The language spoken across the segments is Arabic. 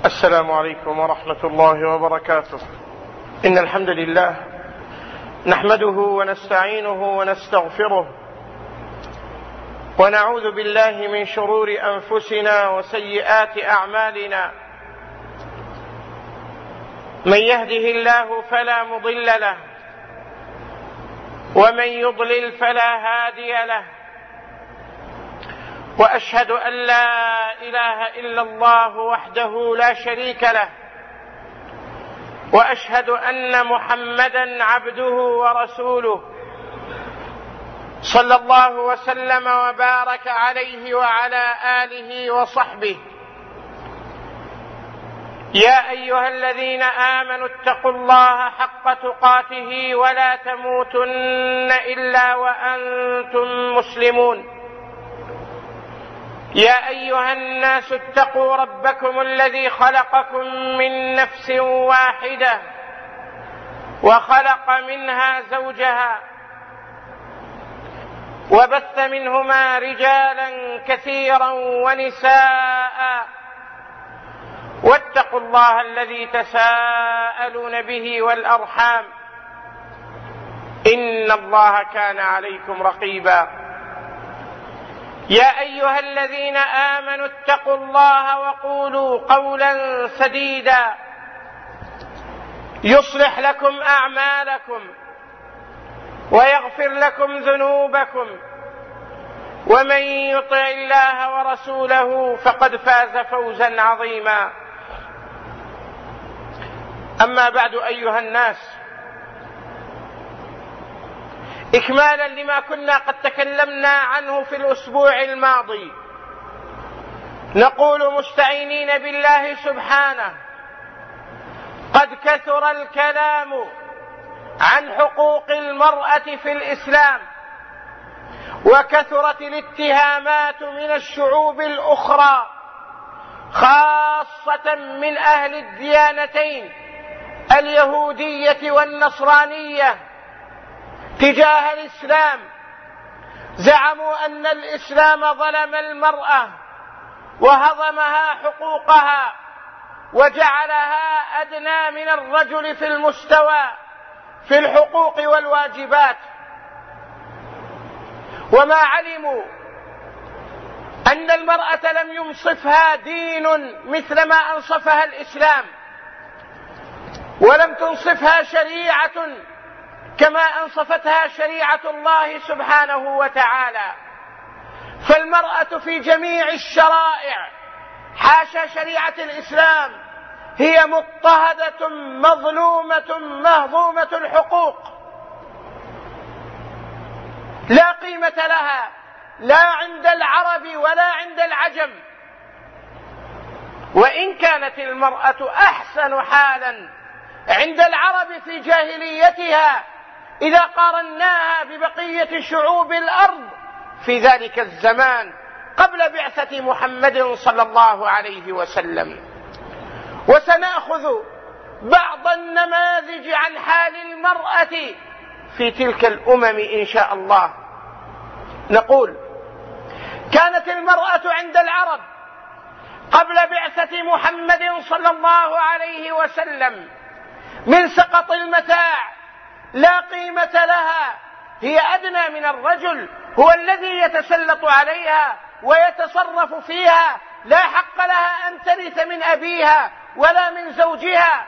السلام عليكم ورحمة الله وبركاته. إن الحمد لله نحمده ونستعينه ونستغفره، ونعوذ بالله من شرور أنفسنا وسيئات أعمالنا. من يهده الله فلا مضل له، ومن يضلل فلا هادي له، وأشهد أن لا إله إلا الله وحده لا شريك له، وأشهد أن محمدا عبده ورسوله، صلى الله وسلم وبارك عليه وعلى آله وصحبه. يا أيها الذين آمنوا اتقوا الله حق تقاته ولا تموتن إلا وأنتم مسلمون. يا أيها الناس اتقوا ربكم الذي خلقكم من نفس واحدة، وخلق منها زوجها، وبث منهما رجالا كثيرا ونساء، واتقوا الله الذي تساءلون به والأرحام، إن الله كان عليكم رقيبا. يا أيها الذين آمنوا اتقوا الله وقولوا قولا سديدا يصلح لكم أعمالكم ويغفر لكم ذنوبكم، ومن يطع الله ورسوله فقد فاز فوزا عظيما. أما بعد أيها الناس، إكمالا لما كنا قد تكلمنا عنه في الأسبوع الماضي، نقول مستعينين بالله سبحانه: قد كثر الكلام عن حقوق المرأة في الإسلام، وكثرت الاتهامات من الشعوب الأخرى خاصة من أهل الديانتين اليهودية والنصرانية تجاه الإسلام. زعموا أن الإسلام ظلم المرأة وهضمها حقوقها وجعلها أدنى من الرجل في المستوى في الحقوق والواجبات، وما علموا أن المرأة لم ينصفها دين مثل ما أنصفها الإسلام، ولم تنصفها شريعة كما أنصفتها شريعة الله سبحانه وتعالى. فالمرأة في جميع الشرائع حاشا شريعة الإسلام هي مضطهدة مظلومة مهضومة الحقوق، لا قيمة لها لا عند العرب ولا عند العجم. وإن كانت المرأة أحسن حالا عند العرب في جاهليتها إذا قارناها ببقية شعوب الأرض في ذلك الزمان قبل بعثة محمد صلى الله عليه وسلم. وسنأخذ بعض النماذج عن حال المرأة في تلك الأمم إن شاء الله. نقول: كانت المرأة عند العرب قبل بعثة محمد صلى الله عليه وسلم من سقط المتاع، لا قيمة لها، هي أدنى من الرجل، هو الذي يتسلط عليها ويتصرف فيها، لا حق لها أن ترث من أبيها ولا من زوجها.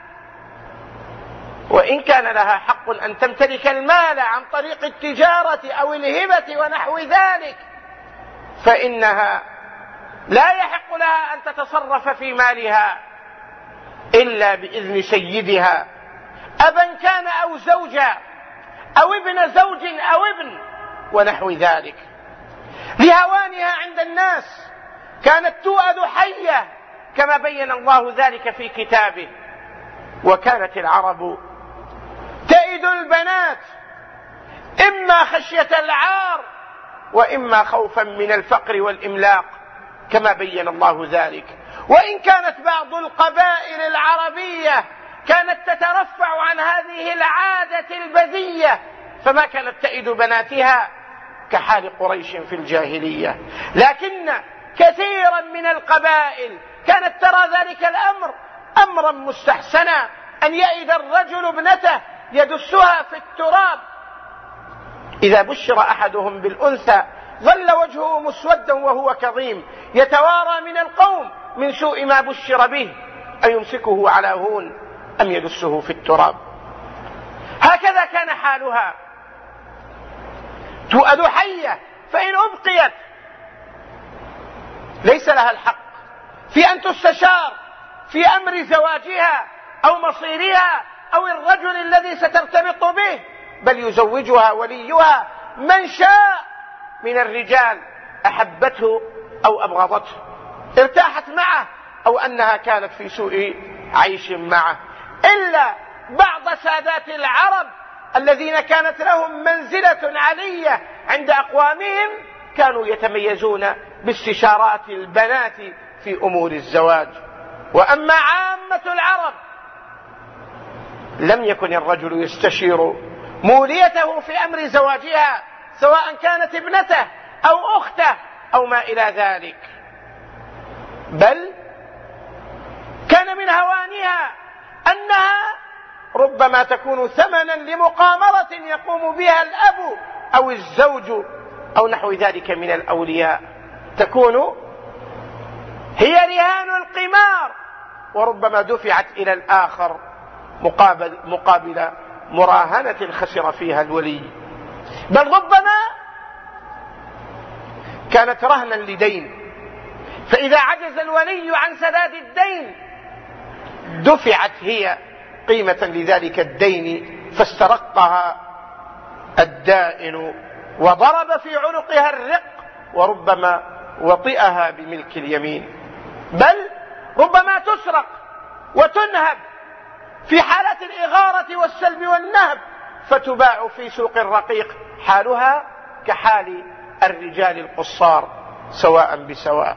وإن كان لها حق أن تمتلك المال عن طريق التجارة أو الهبة ونحو ذلك، فإنها لا يحق لها أن تتصرف في مالها إلا بإذن سيدها، أبا كان أو زوجا أو ابن زوج أو ابن ونحو ذلك. لهوانها عند الناس كانت توأد حية كما بين الله ذلك في كتابه. وكانت العرب تئد البنات إما خشية العار وإما خوفا من الفقر والإملاق كما بين الله ذلك. وإن كانت بعض القبائل العربية كانت تترفع عن هذه العادة البذية، فما كانت تئد بناتها كحال قريش في الجاهلية. لكن كثيرا من القبائل كانت ترى ذلك الأمر أمرا مستحسنا، أن يئد الرجل ابنته يدسها في التراب. إذا بشر أحدهم بالأنثى ظل وجهه مسودا وهو كظيم يتوارى من القوم من سوء ما بشر به، أيمسكه على هون أم يدسه في التراب. هكذا كان حالها، تؤد حية فإن أبقيت ليس لها الحق في أن تستشار في أمر زواجها أو مصيرها أو الرجل الذي سترتبط به، بل يزوجها وليها من شاء من الرجال، أحبته أو أبغضته، ارتاحت معه أو أنها كانت في سوء عيش معه، إلا بعض سادات العرب الذين كانت لهم منزلة علية عند أقوامهم كانوا يتميزون باستشارات البنات في أمور الزواج. وأما عامة العرب لم يكن الرجل يستشير موليته في أمر زواجها، سواء كانت ابنته أو أخته أو ما إلى ذلك، بل كان من هوانها أنها ربما تكون ثمنا لمقامرة يقوم بها الأب أو الزوج أو نحو ذلك من الأولياء، تكون هي رهان القمار، وربما دفعت إلى الآخر مقابل مراهنة خسر فيها الولي، بل ربما كانت رهنا لدين، فإذا عجز الولي عن سداد الدين دفعت هي قيمة لذلك الدين فاسترقها الدائن وضرب في عنقها الرق، وربما وطئها بملك اليمين، بل ربما تسرق وتنهب في حالة الإغارة والسلب والنهب فتباع في سوق الرقيق، حالها كحال الرجال القصار سواء بسواء.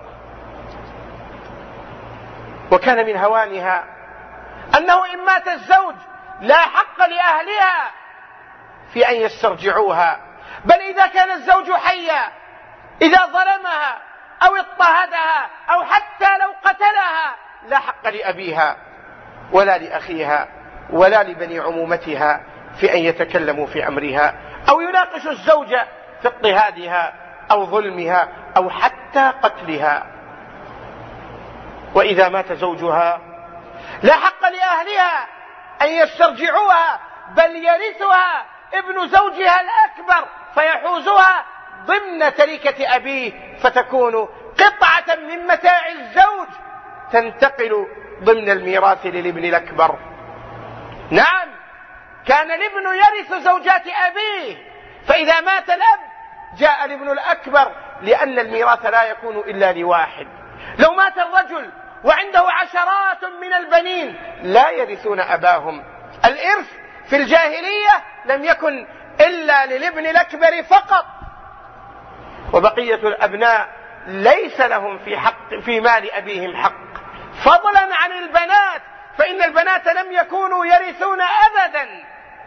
وكان من هوانها أنه إن مات الزوج لا حق لأهلها في أن يسترجعوها، بل إذا كان الزوج حيا إذا ظلمها أو اضطهدها أو حتى لو قتلها لا حق لأبيها ولا لأخيها ولا لبني عمومتها في أن يتكلموا في أمرها أو يناقشوا الزوجة في اضطهادها أو ظلمها أو حتى قتلها. وإذا مات زوجها لا حق لأهلها أن يسترجعوها، بل يرثها ابن زوجها الأكبر فيحوزها ضمن تركة أبيه، فتكون قطعة من متاع الزوج تنتقل ضمن الميراث للابن الأكبر. نعم، كان الابن يرث زوجات أبيه، فإذا مات الأب جاء الابن الأكبر، لأن الميراث لا يكون إلا لواحد. لو مات الرجل وعنده عشرات من البنين لا يرثون أباهم. الإرث في الجاهلية لم يكن إلا للابن الأكبر فقط، وبقية الأبناء ليس لهم في مال أبيهم حق، فضلا عن البنات، فإن البنات لم يكونوا يرثون أبدا،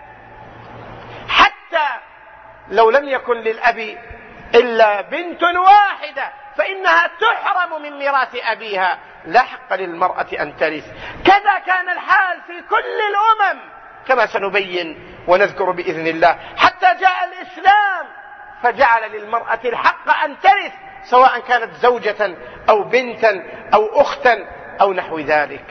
حتى لو لم يكن للأب إلا بنت واحدة فإنها تحرم من ميراث أبيها، لا حق للمرأة أن ترث. كذا كان الحال في كل الأمم كما سنبين ونذكر بإذن الله، حتى جاء الإسلام فجعل للمرأة الحق أن ترث، سواء كانت زوجة أو بنتا أو أختا أو نحو ذلك.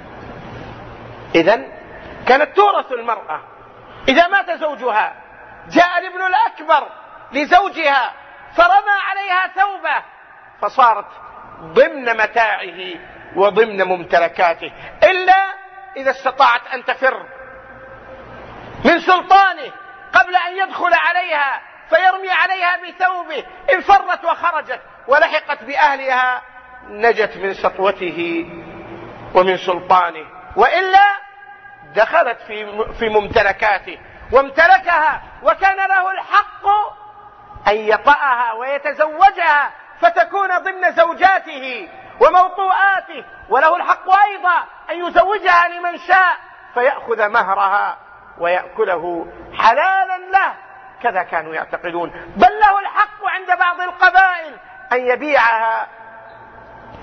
إذن كانت تورث المرأة. إذا مات زوجها جاء الابن الأكبر لزوجها فرمى عليها ثوبه فصارت ضمن متاعه وضمن ممتلكاته، إلا إذا استطاعت أن تفر من سلطانه قبل أن يدخل عليها فيرمي عليها بثوبه، إن فرت وخرجت ولحقت بأهلها نجت من سطوته ومن سلطانه، وإلا دخلت في ممتلكاته وامتلكها، وكان له الحق أن يطأها ويتزوجها فتكون ضمن زوجاته وموطوءاته، وله الحق أيضا أن يزوجها لمن شاء فيأخذ مهرها ويأكله حلالا له، كذا كانوا يعتقدون. بل له الحق عند بعض القبائل أن يبيعها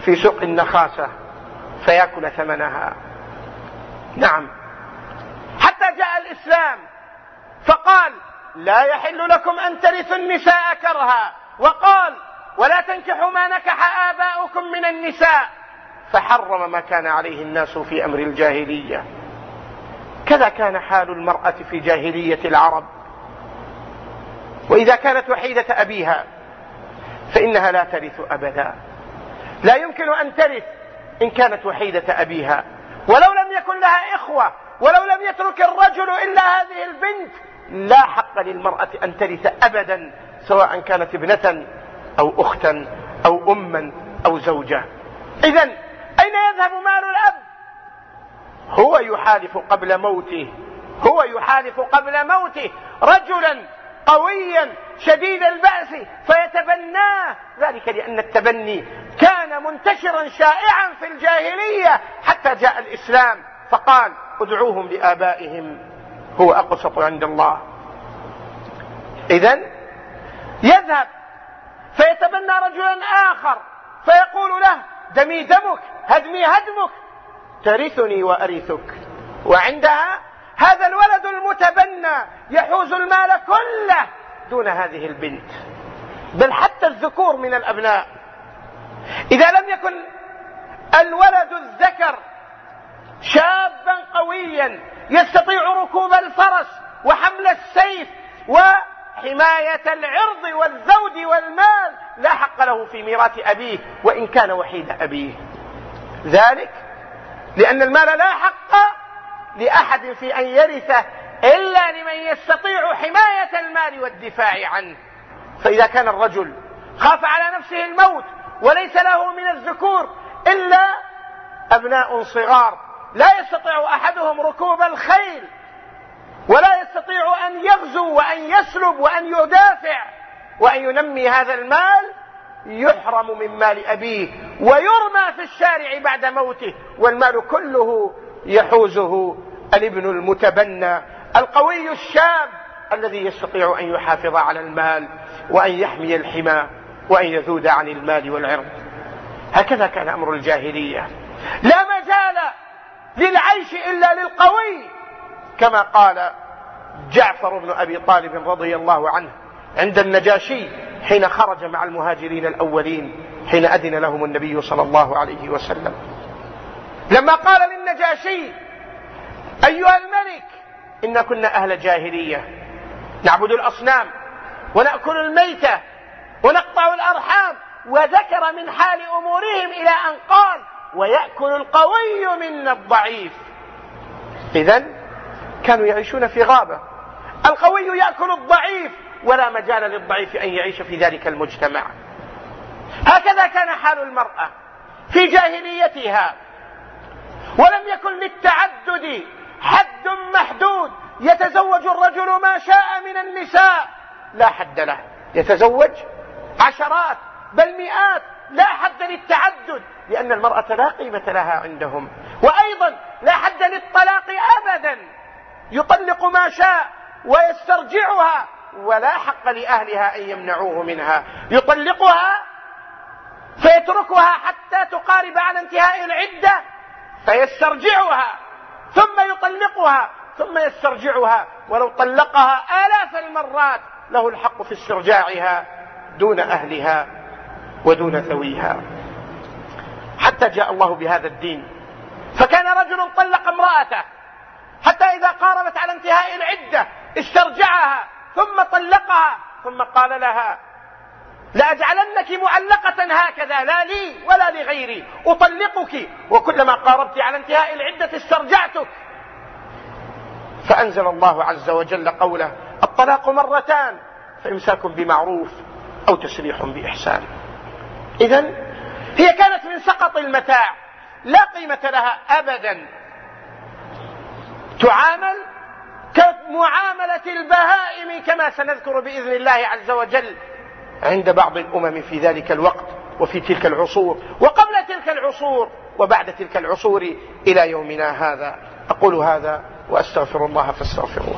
في سوق النخاسة فيأكل ثمنها. نعم، حتى جاء الإسلام فقال لا يحل لكم أن ترثوا النساء كرها، وقال ولا تنكحوا ما نكح آباؤكم من النساء، فحرم ما كان عليه الناس في أمر الجاهلية. كذا كان حال المرأة في جاهلية العرب، وإذا كانت وحيدة أبيها فإنها لا ترث أبدا، لا يمكن أن ترث إن كانت وحيدة أبيها، ولو لم يكن لها إخوة، ولو لم يترك الرجل إلا هذه البنت، لا حق للمرأة أن ترث أبدا، سواء كانت ابنة أو أختا أو أما أو زوجة. إذن أين يذهب مال الأب؟ هو يحالف قبل موته رجلا قويا شديد البأس فيتبناه، ذلك لأن التبني كان منتشرا شائعا في الجاهلية حتى جاء الإسلام فقال ادعوهم لآبائهم هو أقسط عند الله. إذن يذهب فيتبنى رجلا آخر فيقول له دمي دمك هدمي هدمك ترثني وأرثك، وعندها هذا الولد المتبنى يحوز المال كله دون هذه البنت، بل حتى الذكور من الأبناء إذا لم يكن الولد الذكر شابا قويا يستطيع ركوب الفرس وحمل السيف وحماية العرض والزوج والمال، لا حق له في ميراث أبيه وإن كان وحيد أبيه، ذلك لأن المال لا حق لأحد في أن يرثه إلا لمن يستطيع حماية المال والدفاع عنه. فإذا كان الرجل خاف على نفسه الموت وليس له من الذكور إلا أبناء صغار لا يستطيع أحدهم ركوب الخيل ولا يستطيع أن يغزو وأن يسلب وأن يدافع وأن ينمي هذا المال، يحرم من مال أبيه ويرمى في الشارع بعد موته، والمال كله يحوزه الابن المتبنى القوي الشاب الذي يستطيع أن يحافظ على المال وأن يحمي الحمى وأن يذود عن المال والعرض. هكذا كان أمر الجاهلية، لا مجال للعيش إلا للقوي، كما قال جعفر بن أبي طالب رضي الله عنه عند النجاشي حين خرج مع المهاجرين الأولين، حين أذن لهم النبي صلى الله عليه وسلم، لما قال للنجاشي أيها الملك إن كنا أهل جاهلية نعبد الأصنام ونأكل الميتة ونقطع الأرحام، وذكر من حال أمورهم إلى أن قال ويأكل القوي منا الضعيف. إذن كانوا يعيشون في غابة، القوي يأكل الضعيف ولا مجال للضعيف أن يعيش في ذلك المجتمع. هكذا كان حال المرأة في جاهليتها، ولم يكن للتعدد حد محدود، يتزوج الرجل ما شاء من النساء لا حد له، يتزوج عشرات بل مئات، لا حد للتعدد، لأن المرأة لا قيمة لها عندهم، وأيضا لا حد للطلاق أبدا، يطلق ما شاء ويسترجعها ولا حق لأهلها أن يمنعوه منها، يطلقها فيتركها حتى تقارب على انتهاء العدة فيسترجعها ثم يطلقها ثم يسترجعها، ولو طلقها آلاف المرات له الحق في استرجاعها دون أهلها ودون ذويها. حتى جاء الله بهذا الدين، فكان رجل طلق امرأته حتى إذا قاربت على انتهاء العدة استرجعها ثم طلقها، ثم قال لها لأجعلنك معلقة هكذا لا لي ولا لغيري، أطلقك وكلما قاربت على انتهاء العدة استرجعتك. فأنزل الله عز وجل قوله الطلاق مرتان فإمساك بمعروف أو تسريح بإحسان. إذن هي كانت من سقط المتاع لا قيمة لها أبدا، تعامل كمعاملة البهائم كما سنذكر بإذن الله عز وجل عند بعض الأمم في ذلك الوقت وفي تلك العصور وقبل تلك العصور وبعد تلك العصور إلى يومنا هذا. أقول هذا وأستغفر الله فاستغفروه.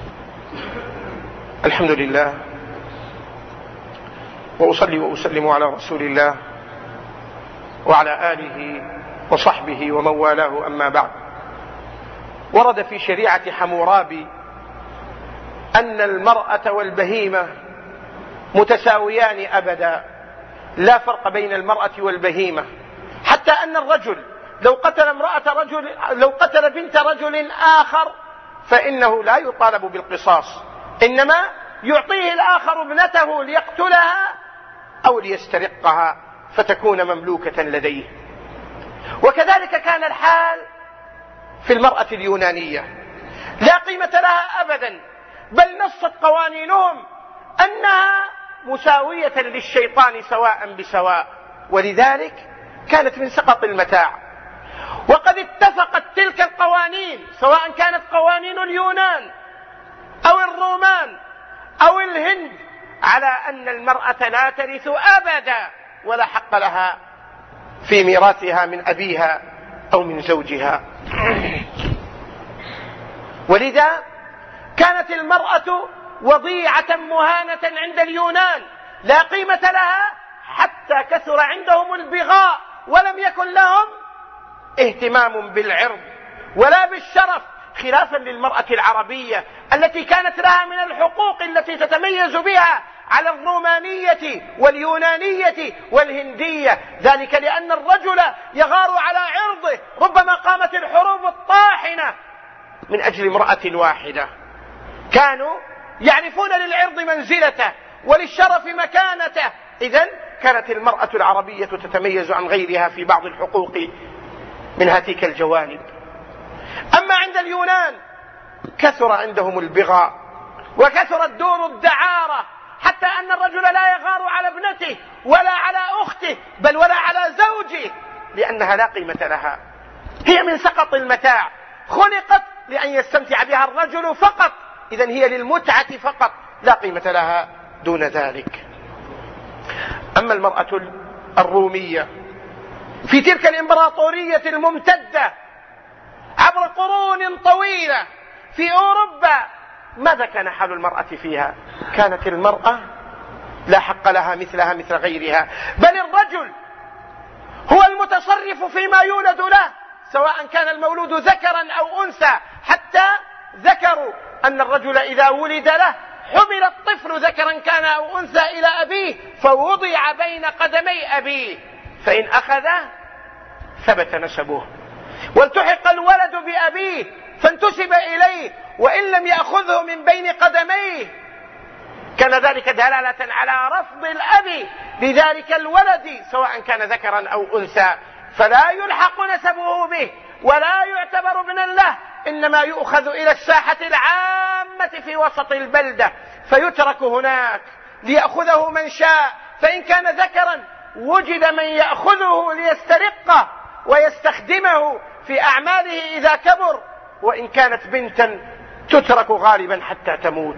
الحمد لله وأصلي وأسلم على رسول الله وعلى آله وصحبه ومن والاه، أما بعد. ورد في شريعة حمورابي أن المرأة والبهيمة متساويان أبدا، لا فرق بين المرأة والبهيمة، حتى أن الرجل لو قتل بنت رجل آخر فإنه لا يطالب بالقصاص، إنما يعطيه الآخر ابنته ليقتلها أو ليسترقها فتكون مملوكة لديه. وكذلك كان الحال في المرأة اليونانية، لا قيمة لها أبدا، بل نصت قوانينهم أنها مساوية للشيطان سواء بسواء، ولذلك كانت من سقط المتاع. وقد اتفقت تلك القوانين، سواء كانت قوانين اليونان أو الرومان أو الهند، على أن المرأة لا ترث أبدا ولا حق لها في ميراثها من أبيها أو من زوجها. ولذا كانت المرأة وضيعة مهانة عند اليونان، لا قيمة لها، حتى كثر عندهم البغاء ولم يكن لهم اهتمام بالعرض ولا بالشرف، خلافا للمرأة العربية التي كانت لها من الحقوق التي تتميز بها على الرومانية واليونانية والهندية، ذلك لأن الرجل يغار على عرضه، ربما قامت الحروب الطاحنة من أجل امرأة واحدة. كانوا يعرفون للعرض منزلته وللشرف مكانته، إذن كانت المرأة العربية تتميز عن غيرها في بعض الحقوق من هاتيك الجوانب. أما عند اليونان كثر عندهم البغاء وكثرت دور الدعارة، حتى أن الرجل لا يغار على ابنته ولا على أخته بل ولا على زوجه، لأنها لا قيمة لها، هي من سقط المتاع، خلقت لأن يستمتع بها الرجل فقط، إذن هي للمتعة فقط، لا قيمة لها دون ذلك. أما المرأة الرومية في تلك الإمبراطورية الممتدة عبر قرون طويلة في أوروبا، ماذا كان حال المرأة فيها؟ كانت المرأة لا حق لها مثلها مثل غيرها، بل الرجل هو المتصرف فيما يولد له، سواء كان المولود ذكرا أو أنثى، حتى ذكروا أن الرجل إذا ولد له حمل الطفل ذكرا كان أو أنثى إلى أبيه فوضع بين قدمي أبيه، فإن أخذه ثبت نسبه، والتحق الولد بأبيه فانتسب إليه، وإن لم يأخذه من بين قدميه كان ذلك دلالة على رفض الأب لذلك الولد سواء كان ذكرا أو أنثى، فلا يلحق نسبه به ولا يعتبر ابنا له، إنما يؤخذ إلى الساحة العامة في وسط البلدة فيترك هناك ليأخذه من شاء، فإن كان ذكرا وجد من يأخذه ليسترقه ويستخدمه في أعماله إذا كبر، وإن كانت بنتا تترك غالبا حتى تموت.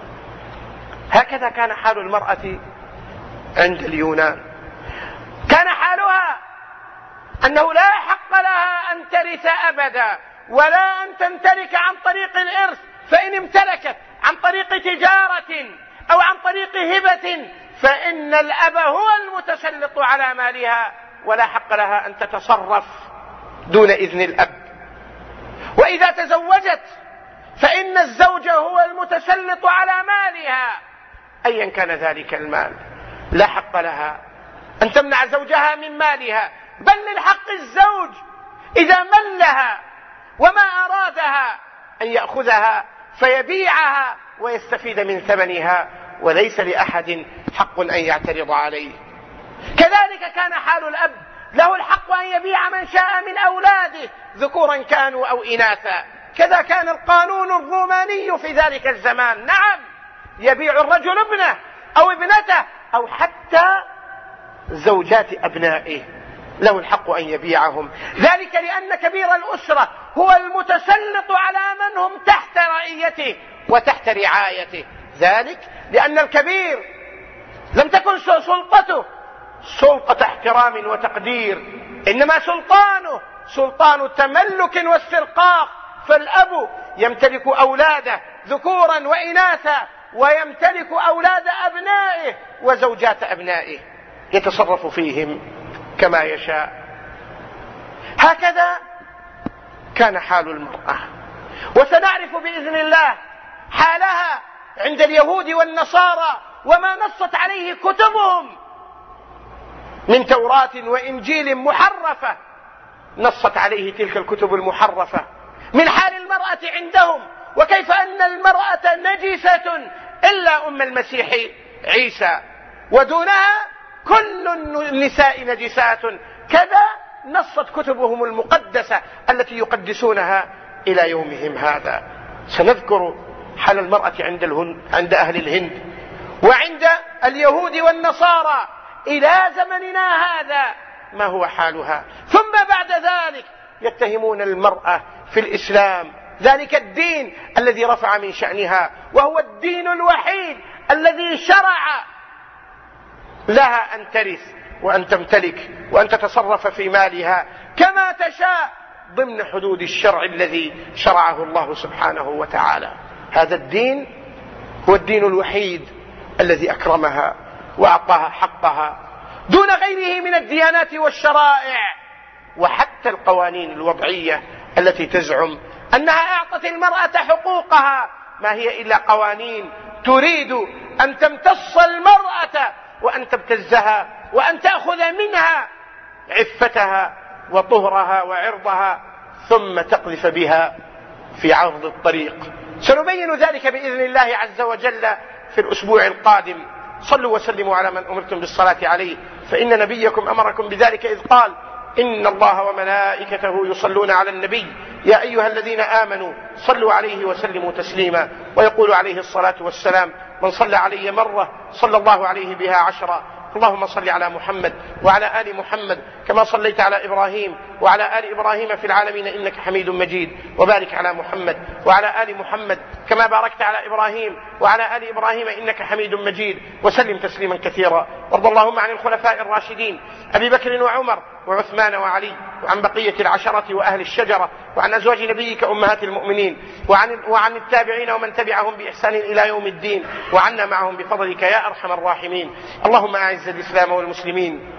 هكذا كان حال المرأة عند اليونان، كان حالها أنه لا حق لها أن ترث أبدا ولا أن تمتلك عن طريق الإرث، فإن امتلكت عن طريق تجارة أو عن طريق هبة فإن الأب هو المتسلط على مالها، ولا حق لها أن تتصرف دون إذن الأب. وإذا تزوجت فإن الزوج هو المتسلط على مالها أيا كان ذلك المال، لا حق لها أن تمنع زوجها من مالها، بل للحق الزوج إذا ملها وما أرادها أن يأخذها فيبيعها ويستفيد من ثمنها، وليس لأحد حق أن يعترض عليه. كذلك كان حال الأب، له الحق أن يبيع من شاء من أولاده ذكورا كانوا أو إناثا، كذا كان القانون الروماني في ذلك الزمان، نعم يبيع الرجل ابنه أو ابنته أو حتى زوجات أبنائه، له الحق أن يبيعهم، ذلك لأن كبير الأسرة هو المتسلط على من هم تحت رعيته وتحت رعايته، ذلك لأن الكبير لم تكن سلطته سلطة احترام وتقدير، إنما سلطانه سلطان تملك واسترقاق، فالأب يمتلك أولاده ذكورا وإناثا ويمتلك أولاد أبنائه وزوجات أبنائه، يتصرف فيهم كما يشاء. هكذا كان حال المرأة، وسنعرف بإذن الله حالها عند اليهود والنصارى وما نصت عليه كتبهم من توراة وإنجيل محرفة، نصت عليه تلك الكتب المحرفة من حال المرأة عندهم، وكيف أن المرأة نجسة إلا أم المسيح عيسى، ودونها كل النساء نجسات. كذا نصت كتبهم المقدسة التي يقدسونها إلى يومهم هذا. سنذكر حال المرأة عند أهل الهند وعند اليهود والنصارى إلى زمننا هذا ما هو حالها. ثم بعد ذلك يتهمون المرأة في الإسلام، ذلك الدين الذي رفع من شأنها، وهو الدين الوحيد الذي شرع لها أن ترث وأن تمتلك وأن تتصرف في مالها كما تشاء ضمن حدود الشرع الذي شرعه الله سبحانه وتعالى. هذا الدين هو الدين الوحيد الذي أكرمها وأعطاها حقها دون غيره من الديانات والشرائع وحتى القوانين الوضعية التي تزعم أنها أعطت المرأة حقوقها، ما هي إلا قوانين تريد أن تمتص المرأة وأن تبتزها وأن تأخذ منها عفتها وطهرها وعرضها ثم تقذف بها في عرض الطريق. سنبين ذلك بإذن الله عز وجل في الأسبوع القادم. صلوا وسلموا على من أمرتم بالصلاة عليه، فإن نبيكم أمركم بذلك إذ قال: إن الله وملائكته يصلون على النبي يا أيها الذين آمنوا صلوا عليه وسلموا تسليما. ويقول عليه الصلاة والسلام: من صلى علي مرة صلى الله عليه بها 10. اللهم صل على محمد وعلى آل محمد كما صليت على إبراهيم وعلى آل إبراهيم في العالمين إنك حميد مجيد، وبارك على محمد وعلى آل محمد كما باركت على إبراهيم وعلى آل إبراهيم إنك حميد مجيد، وسلم تسليما كثيرا. وارض اللهم عن الخلفاء الراشدين أبي بكر وعمر وعثمان وعلي، وعن بقية العشرة وأهل الشجرة، وعن أزواج نبيك أمهات المؤمنين، وعن التابعين ومن تبعهم بإحسان إلى يوم الدين، وعنا معهم بفضلك يا أرحم الراحمين. اللهم أعز الإسلام والمسلمين،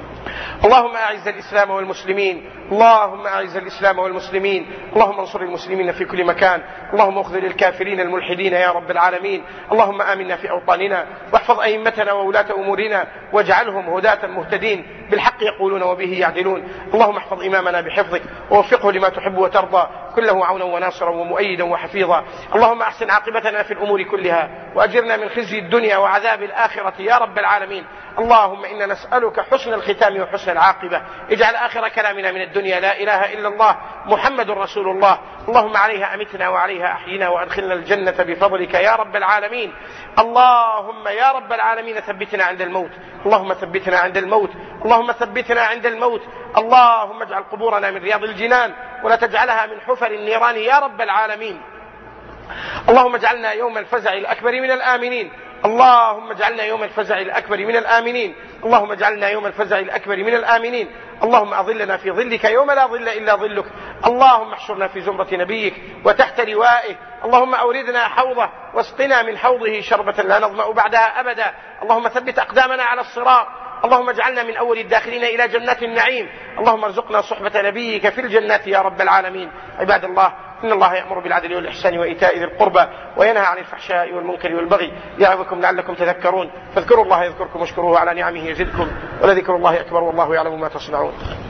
اللهم أعز الإسلام والمسلمين، اللهم أعز الإسلام والمسلمين، اللهم انصر المسلمين في كل مكان، اللهم اخذل الكافرين الملحدين يا رب العالمين. اللهم آمنا في أوطاننا، واحفظ أئمتنا وولاة أمورنا، واجعلهم هداة مهتدين بالحق يقولون وبه يعدلون. اللهم احفظ إمامنا بحفظك، ووفقه لما تحب وترضى، كله عونا وناصرا ومؤيدا وحفيظا. اللهم أحسن عاقبتنا في الأمور كلها، وأجرنا من خزي الدنيا وعذاب الآخرة يا رب العالمين. اللهم إنا نسألك حسن الختام وحسن العاقبة. اجعل آخر كلامنا من الدنيا لا إله إلا الله محمد رسول الله. اللهم عليها أمتنا وعليها أحينا، وأدخلنا الجنة بفضلك يا رب العالمين. اللهم يا رب العالمين ثبتنا عند الموت، اللهم ثبتنا عند الموت، اللهم ثبتنا عند الموت. اللهم اجعل قبورنا من رياض الجنان، ولا تجعلها من حفر النيران يا رب العالمين. اللهم اجعلنا يوم الفزع الأكبر من الآمنين، اللهم اجعلنا يوم الفزع الأكبر من الآمنين، اللهم اجعلنا يوم الفزع الأكبر من الآمنين. اللهم أظلنا في ظلك يوم لا ظل إلا ظلك. اللهم احشرنا في زمرة نبيك وتحت لوائه. اللهم أوردنا حوضه واسقنا من حوضه شربة لا نظمأ بعدها أبدا. اللهم ثبت أقدامنا على الصراط. اللهم اجعلنا من أول الداخلين إلى جنات النعيم. اللهم ارزقنا صحبة نبيك في الجنات يا رب العالمين. عباد الله، إن الله يأمر بالعدل والإحسان وإيتاء ذي القربى، وينهى عن الفحشاء والمنكر والبغي، يعظكم لعلكم تذكرون. فاذكروا الله يذكركم واشكروه على نعمه يزدكم، ولذكر الله أكبر والله يعلم ما تصنعون.